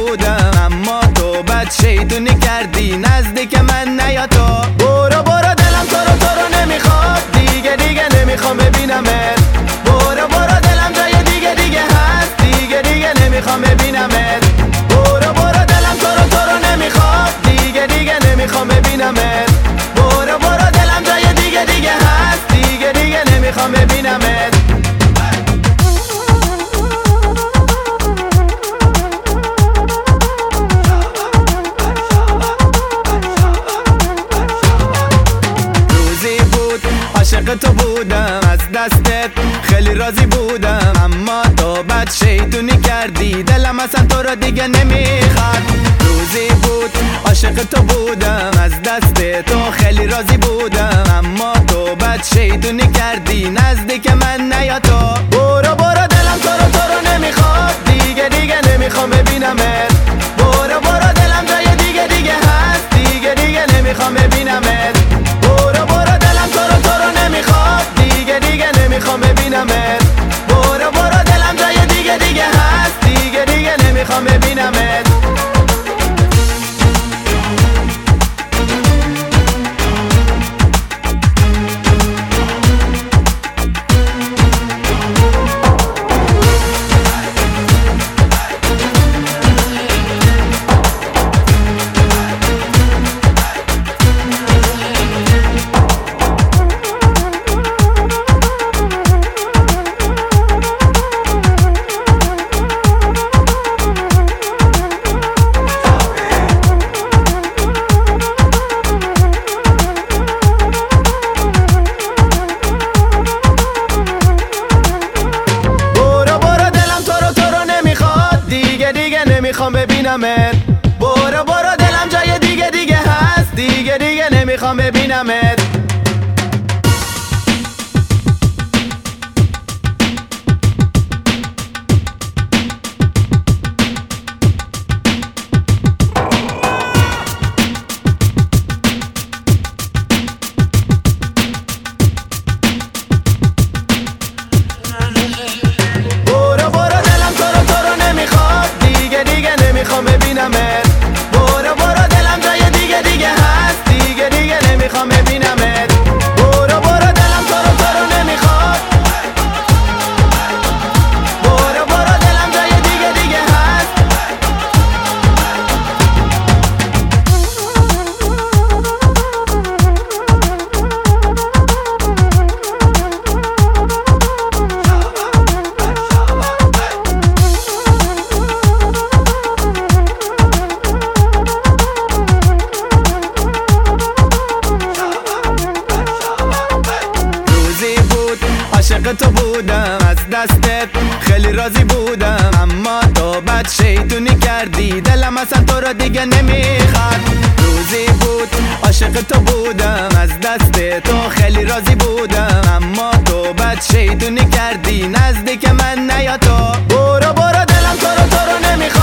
بودم، اما تو بد شیطونی کردی نزدیک من نیا تو. برو برو دلم تو رو نمیخواد، دیگه نمیخوام ببینمت. برو برو دلم جای دیگه هست، دیگه نمیخوام ببینمت. برو برو دلم تو رو نمیخواد، دیگه نمیخوام ببینمت. برو برو دلم جای دیگه هست، دیگه نمیخوام ببینمت. عاشق تو بودم، از دستت خیلی راضی بودم، اما تو بد شیطونی کردی دلم اصلا تو رو دیگه نمیخواد. روزی بود عاشق تو بودم، از دست تو خیلی راضی بودم، اما تو بد شیطونی کردی نزدیک من نیا تو. برو برو دلم تو رو نمیخواد، دیگه نمیخوام ببینمت. برو برو دلم جای دیگه هست، دیگه نمیخوام ببینمت. برو برو دلم تو رو نمیخواد، دیگه نمیخوام ببینمت. برو برو دلم جای دیگه هست، دیگه نمیخوام ببینمت. نمیخوام ببینمت. برو برو دلم جای دیگه هست، دیگه نمیخوام ببینمت. نمیخوام ببینمت. برو برو دلم جای دیگه هست، دیگه نمیخوام ببینمت. برو برو دلم تو رو نمیخواد. برو برو دلم جای دیگه هست. عاشق تو بودم، از دستت خیلی راضی بودم، اما تو بد شیطونی کردی دلم اصلا تو رو دیگه نمیخواد. روزی بود عاشق تو بودم، از دست تو خیلی راضی بودم، اما تو بد شیطونی کردی نزدیک من نیا تو. برو برو دلم تو رو نمیخواد.